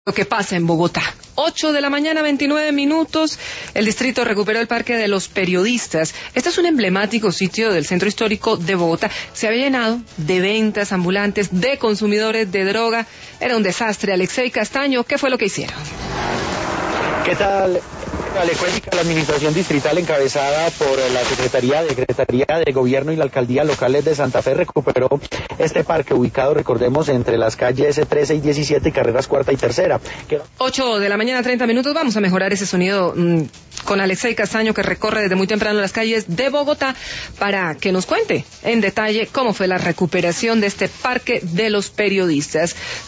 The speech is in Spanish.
Lo que pasa en Bogotá. 8 de la mañana, 29 minutos. El distrito recuperó el Parque de los Periodistas. Este es un emblemático sitio del centro histórico de Bogotá. Se había llenado de ventas ambulantes, de consumidores de droga. Era un desastre. Alexei Castaño, ¿qué fue lo que hicieron? ¿Qué tal? Le cuento que la administración distrital encabezada por la Secretaría de Gobierno y la Alcaldía Locales de Santa Fe recuperó este parque ubicado, recordemos, entre las calles 13 y 17 y carreras cuarta y tercera. 8 de la mañana, 30 minutos. Vamos a mejorar ese sonido con Alexei Castaño, que recorre desde muy temprano las calles de Bogotá para que nos cuente en detalle cómo fue la recuperación de este Parque de los Periodistas.